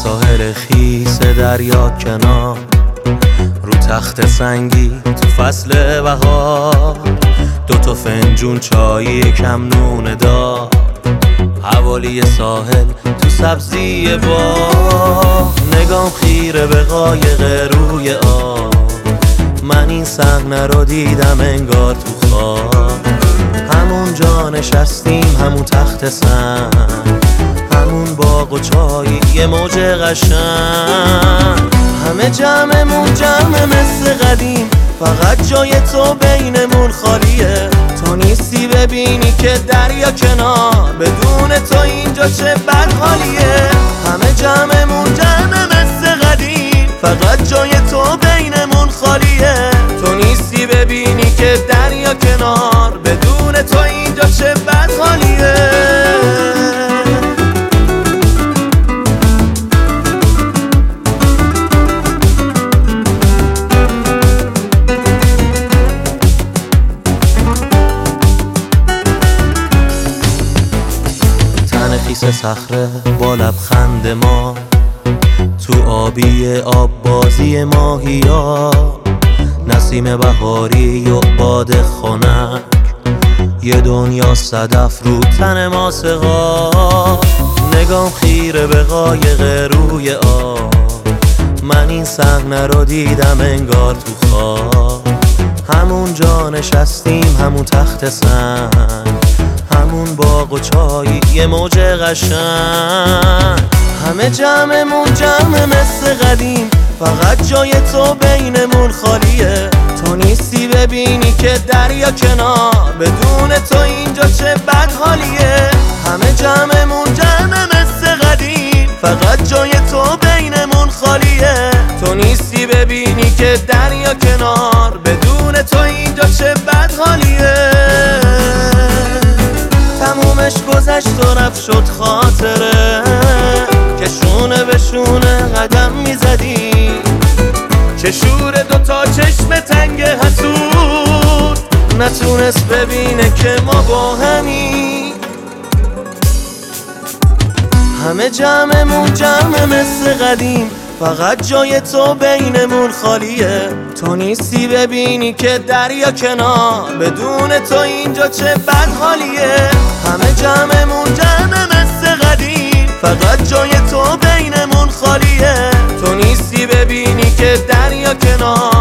ساحل خیس دریا کنار، رو تخت سنگی تو فصل بهار، دوتا فنجون چای کم نون دار، حوالی ساحل تو سبزی باغ، نگام خیره به قایق روی آب. من این صحنه رو دیدم انگار تو خواب، همون جا نشستیم همون تخت سنگ، همون باغ و چای یه موج قشنگ، همه جمعمون جمع مثل قدیم، فقط جای تو بینمون خالیه. تو نیستی ببینی که دریا کنار، بدون تو اینجا چه بد حالیه. همه جمعمون جمع مثل قدیم، فقط جای تو بینمون خالیه. تو نیستی ببینی که دریا کنار، بدون تو اینجا چه بد حالیه. خیس صخره با لبخند ما، تو آبی آب بازی ماهیا، نسیم بهاری و باد خنک، یه دنیا صدف رو تن ما سقا. نگام خیره به قایق روی آب، من این صحنه رو دیدم انگار تو خواب، همون جا نشستیم همون تخت سنگ، همون باغ و چای یه موج قشنگ، همه جمعمون جمع مثل قدیم، فقط جای تو بینمون خالیه. تو نیستی ببینی که دریا کنار، بدون تو اینجا چه بد حالیه. همه جمعمون جمع مثل قدیم، فقط جای تو بینمون خالیه. تو نیستی ببینی که دریا کنار، بدون تو اینجا چه بد حالیه. تمومش گذشت و رفت شد خاطره، که شونه به شونه قدم میزدی، چه شور دوتا چشم تنگ حسود، نتونست ببینه که ما با همی. همه جمعمون جمع مثل قدیم، فقط جای تو بینمون خالیه. تو نیستی ببینی که دریا کنار، بدون تو اینجا چه بد حالیه. همه جمعمون جمع مثل قدیم، فقط جای تو بینمون خالیه. تو نیستی ببینی که دریا کنار،